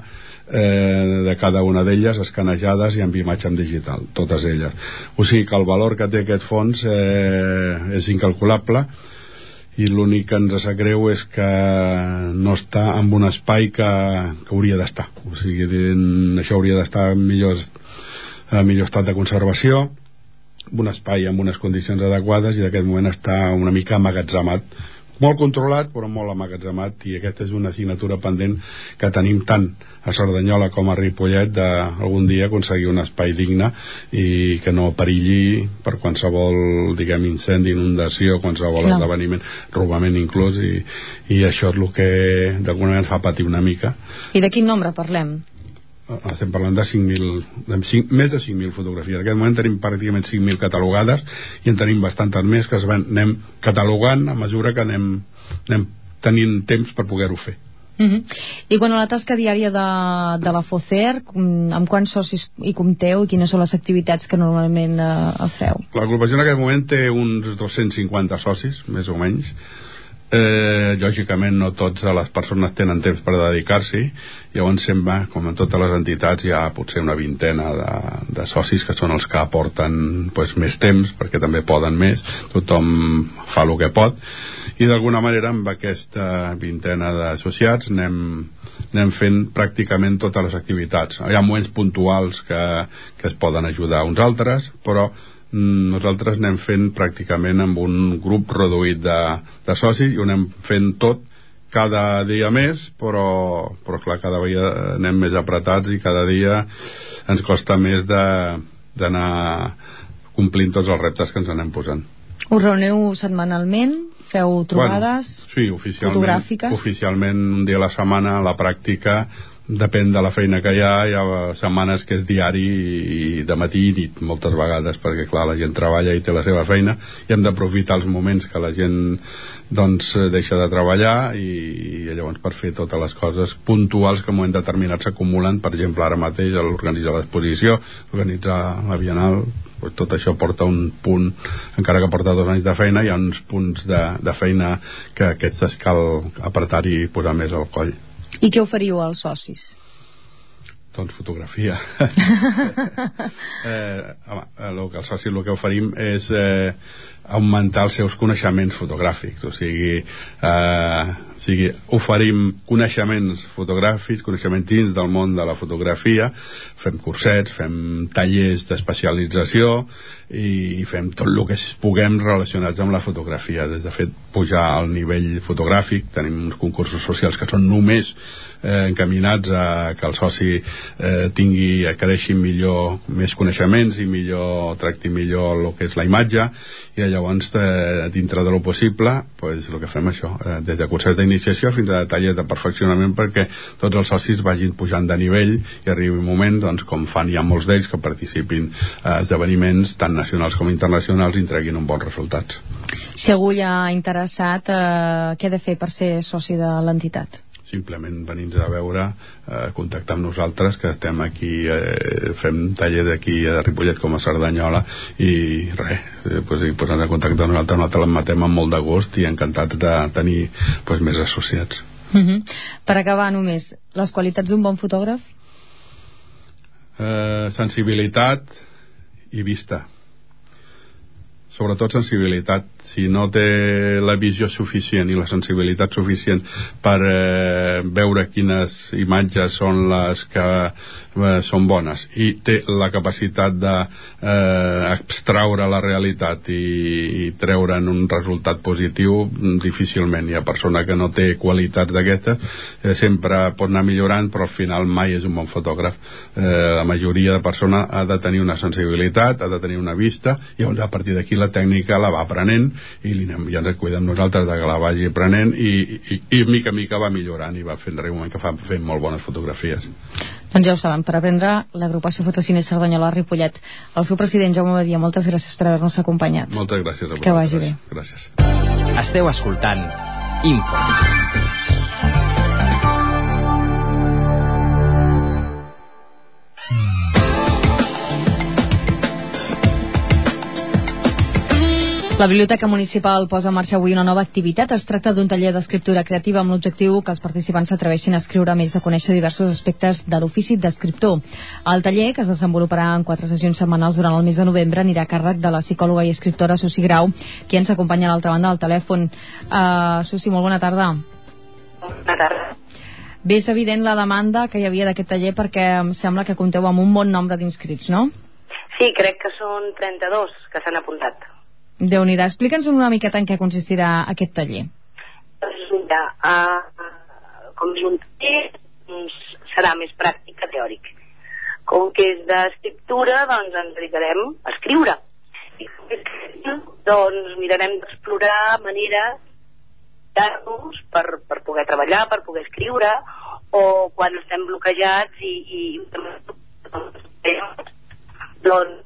de cada una d'elles escanejades i amb imatge en digital, totes elles. O sigui que el valor que té aquest fons és incalculable i l'únic que ens sap greu és que no està en un espai que hauria d'estar. O sigui, això hauria d'estar en millor estat de conservació, un espai amb unes condicions adequades, i d'aquest moment està una mica amagatzemat, molt controlat però molt amagatzemat, i aquesta és una assignatura pendent que tenim tant a Cerdanyola com a Ripollet d'algun dia aconseguir un espai digne i que no perilli per qualsevol, diguem, incendi, inundació, qualsevol esdeveniment, robament inclús, i això és el que d'alguna manera ens fa patir una mica. I de quin nombre parlem? Estem parlant de més de 5.000 fotografies. En aquest moment tenim pràcticament 5.000 catalogades i en tenim bastantes més que anem catalogant a mesura que anem tenint temps per poder-ho fer. I quan a la tasca diària de la FOCER, amb quants socis hi compteu i quines són les activitats que normalment feu? L'agrupació en aquest moment té uns 250 socis, més o menys. Lògicament no totes les persones tenen temps per dedicar-s'hi, llavors sempre, com en totes les entitats, hi ha potser una vintena de socis que són els que aporten més temps, perquè també poden més, tothom fa el que pot, i d'alguna manera amb aquesta vintena d'associats anem fent pràcticament totes les activitats. Hi ha moments puntuals que es poden ajudar uns altres, però nosaltres anem fent pràcticament amb un grup reduït de socis i ho anem fent tot cada dia més, però clar, cada dia anem més apretats i cada dia ens costa més d'anar complint tots els reptes que ens anem posant. Us reuneu setmanalment? Feu trobades fotogràfiques? Oficialment un dia a la setmana. A la pràctica depèn de la feina que hi ha setmanes que és diari i de matí i nit moltes vegades, perquè clar, la gent treballa i té la seva feina i hem d'aprofitar els moments que la gent doncs deixa de treballar i llavors per fer totes les coses puntuals que en un moment determinat s'acumulen. Per exemple, ara mateix organitzar l'exposició, organitzar la Bienal, tot això porta un punt, encara que porta 2 anys de feina, hi ha uns punts de feina que aquests cal apretar i posar més al coll. I què oferiu als socis? Doncs fotografia. Els socis el que oferim és augmentar els seus coneixements fotogràfics, o sigui oferim coneixements fotogràfics, coneixements dins del món de la fotografia, fem cursets, fem tallers d'especialització i fem tot el que puguem relacionats amb la fotografia, des de fet pujar al nivell fotogràfic. Tenim uns concursos socials que són només encaminats a que el soci adquireixi millor, més coneixements i tracti millor el que és la imatge, i llavors dintre de lo possible el que fem això, des de cursets d'iniciació fins a tallers de perfeccionament, perquè tots els socis vagin pujant de nivell i arribi un moment, doncs, com fan ja molts d'ells, que participin a esdeveniments tant nacionals com internacionals i en treguin uns bons resultats. Si algú hi ha interessat, què ha de fer per ser soci de l'entitat? Simplement venir a veure, contactar amb nosaltres, que estem aquí, fem taller d'aquí a Ripollet com a Cerdanyola, i res, posant en contacte amb nosaltres l'admetem amb molt de gust i encantats de tenir més associats. Per acabar només, les qualitats d'un bon fotògraf? Sensibilitat i vista, sobretot sensibilitat. si no té la visió suficient i la sensibilitat suficient per veure quines imatges són les que són bones i té la capacitat d'extraure la realitat i treure'n un resultat positiu, difícilment hi ha persona que no té qualitats d'aquestes, sempre pot anar millorant, però al final mai és un bon fotògraf. La majoria de persona ha de tenir una sensibilitat, ha de tenir una vista, i llavors a partir d'aquí la tècnica la va aprenent i ja ens cuidem nosaltres de que la vagi aprenent i mica a mica va millorant i va fent un moment que fa fent molt bones fotografies. Doncs ja ho saben, per aprendre l'agrupació Fotocine Cerdanyola Ripollet. El seu president Jaume Badia, moltes gràcies per haver-nos acompanyat. Moltes gràcies a vosaltres. Que vagi bé. Gràcies. Esteu escoltant Info. La Biblioteca Municipal posa en marxa avui una nova activitat. Es tracta d'un taller d'escriptura creativa amb l'objectiu que els participants s'atreveixin a escriure, més de conèixer diversos aspectes de l'ofici d'escriptor. El taller, que es desenvoluparà en 4 sessions setmanals durant el mes de novembre, anirà a càrrec de la psicòloga i escriptora Susi Grau, qui ens acompanya a l'altra banda del telèfon. Susi, molt bona tarda. Bona tarda. Bé, és evident la demanda que hi havia d'aquest taller perquè em sembla que compteu amb un bon nombre d'inscrits, no? Sí, crec que són 32 que s'han apuntat. Déu-n'hi-do. Explica'ns una miqueta en què consistirà aquest taller. Mira, com és un taller, serà més pràctic que teòric. Com que és d'escriptura, doncs ens dedicarem a escriure. I doncs mirarem d'explorar maneres d'arnos per poder treballar, per poder escriure, o quan estem bloquejats i doncs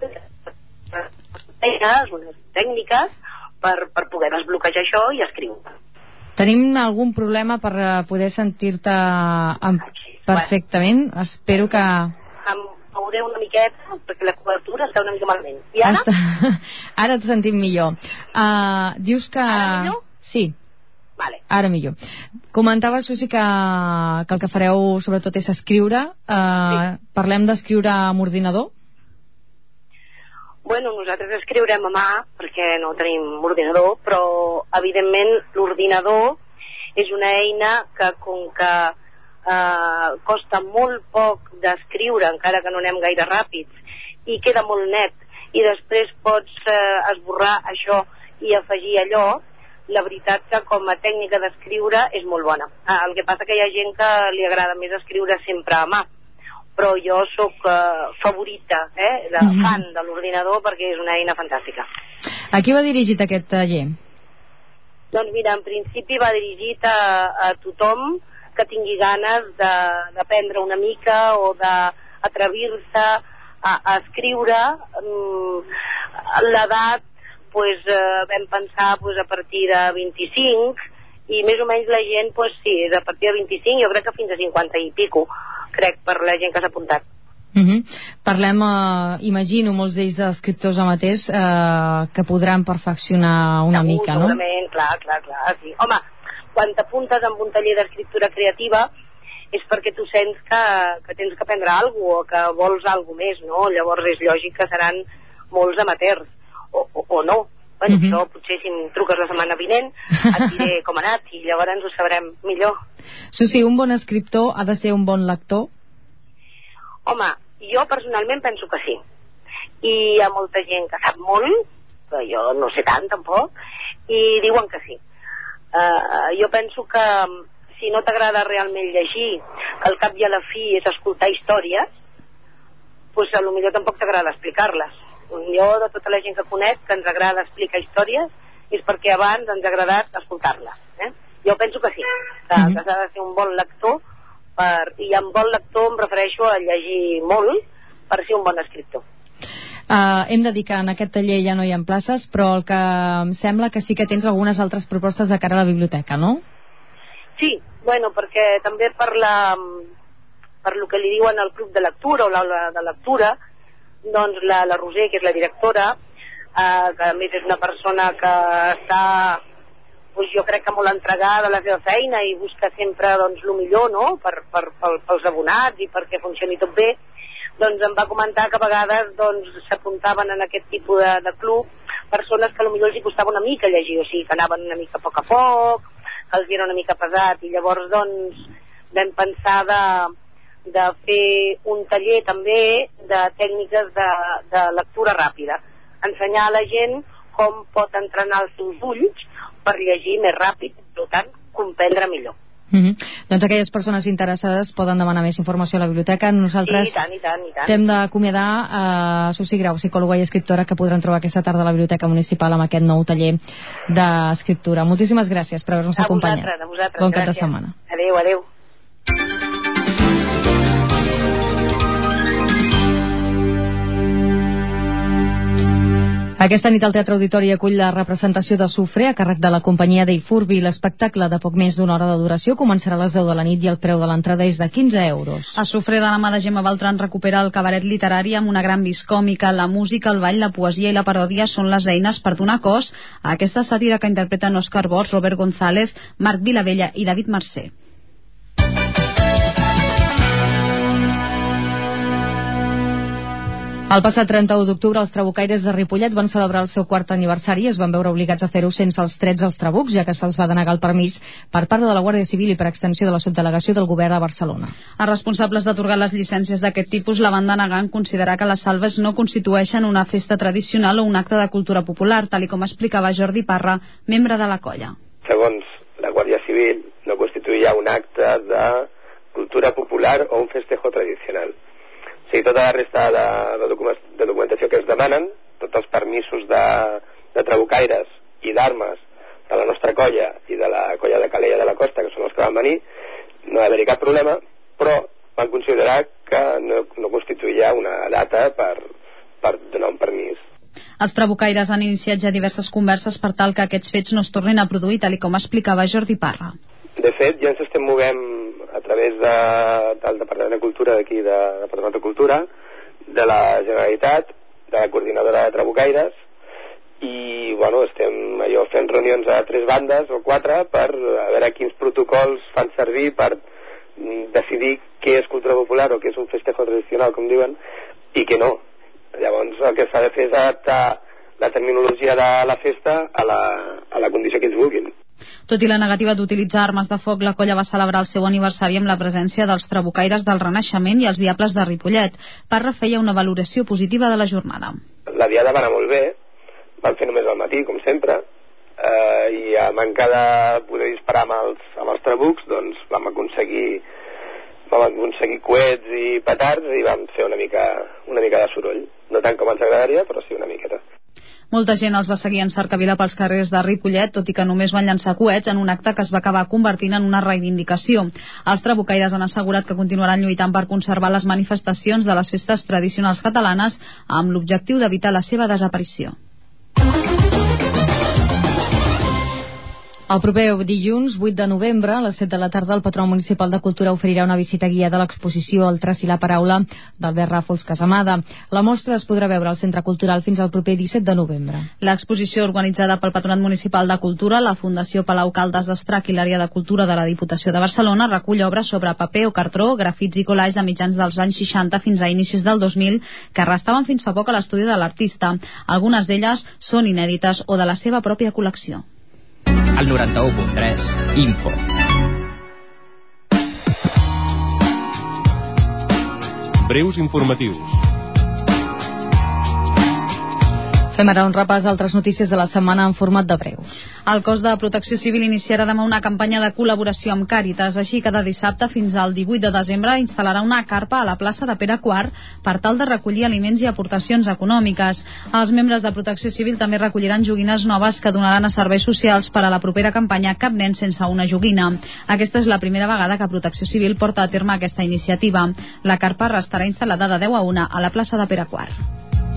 unes tècniques per poder desbloquejar això i escriure. Tenim algun problema per poder sentir-te perfectament? Espero que... Em mouré una miqueta perquè la cobertura està una mica malament. I ara? Ara et sentim millor. Dius que... Ara millor? Sí. Vale. Ara millor. Comentava, Susi, que el que fareu sobretot és escriure. Sí. Parlem d'escriure amb ordinador? Bueno, nosaltres escriurem a mà perquè no tenim ordinador, però evidentment l'ordinador és una eina que com que costa molt poc d'escriure, encara que no anem gaire ràpids, i queda molt net, i després pots esborrar això i afegir allò, la veritat que com a tècnica d'escriure és molt bona. El que passa que hi ha gent que li agrada més escriure sempre a mà, però jo sóc favorita, fan de l'ordinador perquè és una eina fantàstica. A qui va dirigit aquest taller? Doncs mira, en principi va dirigit a tothom que tingui ganes d'aprendre una mica o d'atrevir-se a escriure. L'edat, vam pensar a partir de 25, i més o menys la gent, sí, és a partir de 25, jo crec que fins a 50 i pico, crec, per la gent que s'ha apuntat. Parlem, imagino, molts d'ells d'escriptors amateurs que podran perfeccionar una mica, no? Segurament, clar, sí. Home, quan t'apuntes amb un taller d'escriptura creativa és perquè tu sents que tens que aprendre alguna cosa o que vols alguna més, no? Llavors és lògic que seran molts amateurs, o no. Bueno, això potser si em truques la setmana vinent et diré com ha anat i llavors ho sabrem millor. Susi, un bon escriptor ha de ser un bon lector? Home, jo personalment penso que sí. I hi ha molta gent que sap molt, però jo no sé tant tampoc, i diuen que sí. Jo penso que si no t'agrada realment llegir, que al cap i a la fi és escoltar històries, doncs potser tampoc t'agrada explicar-les. Jo, de tota la gent que conec que ens agrada explicar històries, és perquè abans ens ha agradat escoltar-les. Jo penso que sí, que s'ha de ser un bon lector, i amb bon lector em refereixo a llegir molt per ser un bon escriptor. Hem de dir que en aquest taller ja no hi ha places, però el que em sembla que sí que tens algunes altres propostes de cara a la biblioteca, no? Sí, bueno, perquè també per lo que li diuen el club de lectura o l'aula de lectura, doncs la Roser, que és la directora, que a més és una persona que està, jo crec que molt entregada a la seva feina i busca sempre el millor, no?, pels abonats i perquè funcioni tot bé, doncs em va comentar que a vegades s'apuntaven en aquest tipus de club persones que potser els hi costava una mica llegir, o sigui que anaven una mica a poc, que els era una mica pesat, i llavors doncs vam pensar de fer un taller també de tècniques de lectura ràpida, ensenyar a la gent com pot entrenar els seus ulls per llegir més ràpid, per tant comprendre millor. Doncs aquelles persones interessades poden demanar més informació a la biblioteca. Nosaltres I tant. t'hem d'acomiadar a Susi Grau, psicòloga i escriptora, que podran trobar aquesta tarda a la Biblioteca Municipal amb aquest nou taller d'escriptura. Moltíssimes gràcies per haver-nos acompanyat. A vosaltres, bon cap de setmana. Adéu. Aquesta nit el Teatre Auditori acull la representació de Sofré a càrrec de la companyia d'Eifurbi. L'espectacle de poc més d'una hora de duració començarà a les 10 de la nit i el preu de l'entrada és de 15 euros. A Sofré, de la mà de Gemma Beltran, recupera el cabaret literari amb una gran vis còmica. La música, el ball, la poesia i la paròdia són les eines per donar cos a aquesta sàtira que interpreten Òscar Bosch, Robert González, Marc Vilavella i David Mercè. El passat 31 d'octubre els trabucaires de Ripollet van celebrar el seu quart aniversari i es van veure obligats a fer-ho sense els trets als trabucs, ja que se'ls va denegar el permís per part de la Guàrdia Civil i per extensió de la subdelegació del govern a Barcelona. Els responsables d'atorgar les llicències d'aquest tipus la van denegar en considerar que les salves no constitueixen una festa tradicional o un acte de cultura popular, tal com explicava Jordi Parra, membre de la colla. Segons la Guàrdia Civil, no constituïa un acte de cultura popular o un festejo tradicional. O sigui, tota la resta de documentació que ens demanen, tots els permisos de trabucaires i d'armes de la nostra colla i de la colla de Calella de la Costa, que són els que van venir, no va haver-hi cap problema, però van considerar que no constituïa una data per donar un permís. Els trabucaires han iniciat ja diverses converses per tal que aquests fets no es tornin a produir, tal com explicava Jordi Parra. De fet, ja ens estem movent a través del Departament de Cultura d'aquí, del Departament de Cultura, de la Generalitat, de la Coordinadora de Trabucaires, i estem fent reunions a 3 bandes o 4 per a veure quins protocols fan servir per decidir què és cultura popular o què és un festejo tradicional, com diuen, i què no. Llavors el que s'ha de fer és adaptar la terminologia de la festa a la condició que ells vulguin. Tot i la negativa d'utilitzar armes de foc, la colla va celebrar el seu aniversari amb la presència dels trabucaires del Renaixement i els Diables de Ripollet. Parra feia una valoració positiva de la jornada. La diada va anar molt bé, van fer només al matí, com sempre, i a manca de poder disparar amb els trabucs, doncs vam aconseguir coets i petards i vam fer una mica de soroll. No tant com ens agradaria, però sí una miqueta. Molta gent els va seguir en cercavila pels carrers de Ripollet, tot i que només van llançar coets en un acte que es va acabar convertint en una reivindicació. Els trabucaires han assegurat que continuaran lluitant per conservar les manifestacions de les festes tradicionals catalanes amb l'objectiu d'evitar la seva desaparició. El proper dilluns, 8 de novembre, a les 7 de la tarda, el Patronat Municipal de Cultura oferirà una visita guiada a l'exposició El traç i la paraula d'Albert Ràfols Casamada. La mostra es podrà veure al Centre Cultural fins al proper 17 de novembre. L'exposició, organitzada pel Patronat Municipal de Cultura, la Fundació Palau Caldes d'Estrac i l'Àrea de Cultura de la Diputació de Barcelona, recull obres sobre paper o cartró, grafits i collages de mitjans dels anys 60 fins a inicis del 2000, que restaven fins fa poc a l'estudi de l'artista. Algunes d'elles són inèdites o de la seva pròpia col·lecció. Al 91.3 Info. Breus informatius. Fem ara un repàs d'altres notícies de la setmana en format de breus. El cos de Protecció Civil iniciarà demà una campanya de col·laboració amb Càritas. Així, cada dissabte fins al 18 de desembre instal·larà una carpa a la plaça de Pere IV per tal de recollir aliments i aportacions econòmiques. Els membres de Protecció Civil també recolliran joguines noves que donaran a serveis socials per a la propera campanya Cap nen sense una joguina. Aquesta és la primera vegada que Protecció Civil porta a terme aquesta iniciativa. La carpa restarà instal·lada de 10 a 1 a la plaça de Pere IV.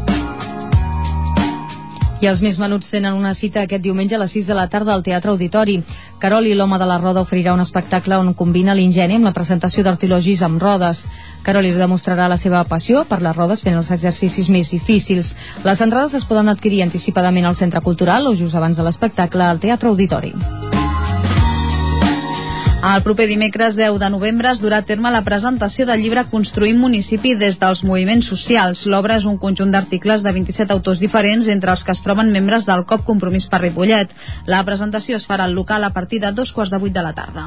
I els més menuts tenen una cita aquest diumenge a les 6 de la tarda al Teatre Auditori. Carol i l'Home de la Roda oferirà un espectacle on combina l'ingeni amb la presentació d'artilogis amb rodes. Carol demostrarà la seva passió per les rodes fent els exercicis més difícils. Les entrades es poden adquirir anticipadament al Centre Cultural o just abans de l'espectacle al Teatre Auditori. El proper dimecres 10 de novembre es durà a terme la presentació del llibre Construïm municipi des dels moviments socials. L'obra és un conjunt d'articles de 27 autors diferents, entre els que es troben membres del COP Compromís per Ripollet. La presentació es farà al local a partir de 2:15 de la tarda.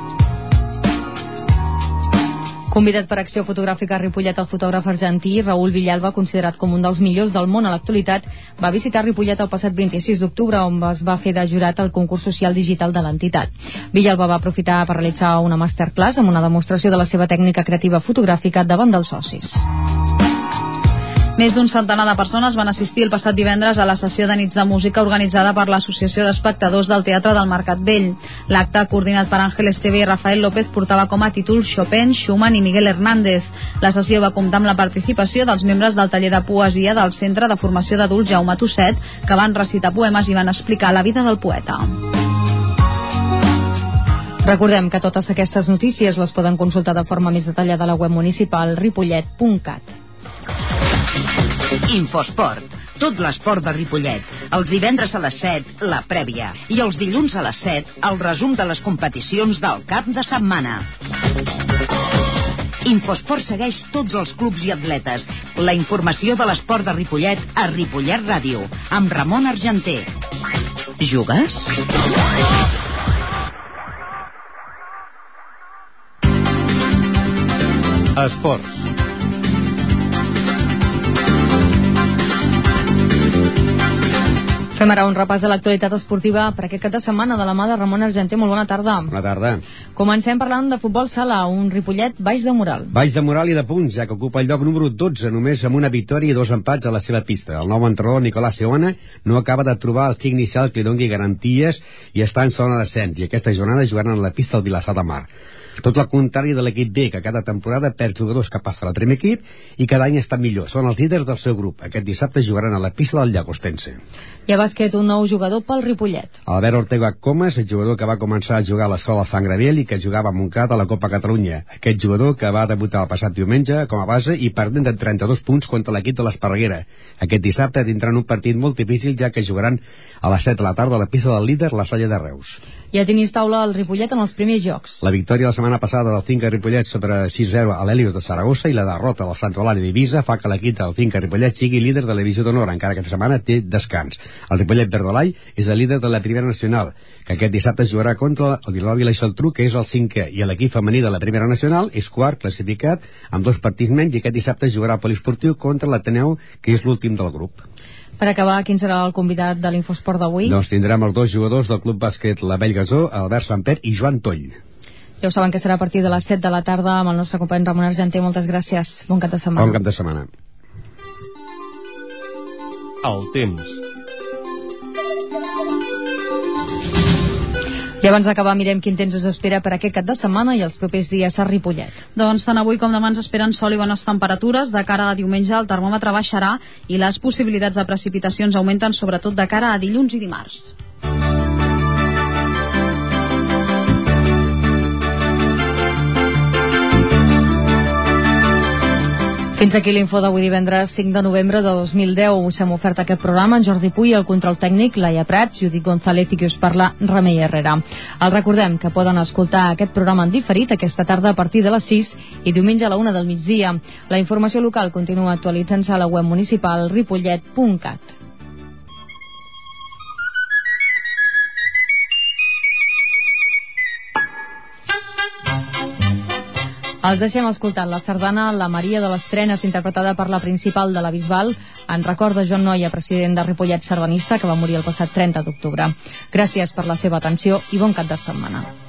Convidat per Acció Fotogràfica a Ripollet, el fotògraf argentí Raúl Villalba, considerat com un dels millors del món a l'actualitat, va visitar Ripollet el passat 26 d'octubre, on es va fer de jurat al concurs social digital de l'entitat. Villalba va aprofitar per realitzar una masterclass amb una demostració de la seva tècnica creativa fotogràfica davant dels socis. Més d'un centenar de persones van assistir el passat divendres a la sessió de nits de música organitzada per l'Associació d'Espectadors del Teatre del Mercat Vell. L'acte, coordinat per Àngel Esteve i Rafael López, portava com a títol Chopin, Schumann i Miguel Hernández. La sessió va comptar amb la participació dels membres del taller de poesia del Centre de Formació d'Adults Jaume Tusset, que van recitar poemes i van explicar la vida del poeta. Recordem que totes aquestes notícies les poden consultar de forma més detallada a la web municipal ripollet.cat. Infosport. Tot l'esport de Ripollet. Els divendres a les 7, la prèvia. I els dilluns a les 7, el resum de les competicions del cap de setmana. Infosport segueix tots els clubs i atletes. La informació de l'esport de Ripollet a Ripollet Ràdio, amb Ramon Argenter. Jugues? Esports. Fem ara un repàs a l'actualitat esportiva per aquest cap de setmana de la mà de Ramon Argenter. Molt bona tarda. Bona tarda. Comencem parlant de futbol sala, un Ripollet baix de moral. Baix de moral i de punts, ja que ocupa el lloc número 12, només amb una victòria i 2 empats a la seva pista. El nou entrenador, Nicolás Seoane, no acaba de trobar el xic inicial que li doni garanties i està en zona d'ascens, i aquesta jornada jugaran a la pista del Vilassar de Mar. Tot el contrari de l'equip B, que cada temporada perd jugadors que passen al primer equip i cada any està millor. Són els líders del seu grup. Aquest dissabte jugaran a la pista del Llagostense. I a bàsquet, un nou jugador pel Ripollet. Albert Ortega Comas, el jugador que va començar a jugar a l'escola Sant Gabriel i que jugava a Montcat a la Copa Catalunya. Aquest jugador que va debutar el passat diumenge com a base i perdent de 32 punts contra l'equip de l'Esparreguera. Aquest dissabte tindran un partit molt difícil, ja que jugaran a les 7 de la tarda a la pista del líder, la Salle de Reus. I a tenis taula el Ripollet en els primers jocs. La victòria la setmana passada del Finca Ripollet sobre 6-0 a l'Helios de Saragossa i la derrota del Sant Olari d'Eivissa fa que l'equip del Finca Ripollet sigui líder de la divisió d'honor, encara que aquesta setmana té descans. El Ripollet Verdolai és el líder de la Primera Nacional, que aquest dissabte jugarà contra el Vilanova i Geltrú, que és el 5è, i l'equip femení de la Primera Nacional és quart classificat amb 2 partits menys, i aquest dissabte jugarà al Poliesportiu contra l'Ateneu, que és l'últim del grup. Per acabar, quin serà el convidat de l'Infosport d'avui? Doncs tindrem els 2 jugadors del Club Bàsquet La Bellgasó, Albert Samper i Joan Toll. Ja ho saben que serà a partir de les 7 de la tarda amb el nostre company Ramon Argenter. Moltes gràcies. Bon cap de setmana. Bon cap de setmana. El temps. I abans d'acabar mirem quin temps us espera per aquest cap de setmana i els propers dies a Ripollet. Doncs tant avui com demà ens esperen sol i bones temperatures. De cara a diumenge el termòmetre baixarà i les possibilitats de precipitacions augmenten, sobretot de cara a dilluns i dimarts. Fins aquí l'info d'avui divendres 5 de novembre de 2010. Us hem ofert aquest programa en Jordi Puy, el control tècnic, Laia Prats, Judit González i qui us parla, Remei Herrera. Els recordem que poden escoltar aquest programa en diferit aquesta tarda a partir de les 6 i diumenge a la 1 del migdia. La informació local continua actualitzant-se a la web municipal ripollet.cat. Els deixem escoltant la sardana La Maria de les Trenes, interpretada per la principal de la Bisbal, en record de Joan Noia, president de Ripollet sardanista, que va morir el passat 30 d'octubre. Gràcies per la seva atenció i bon cap de setmana.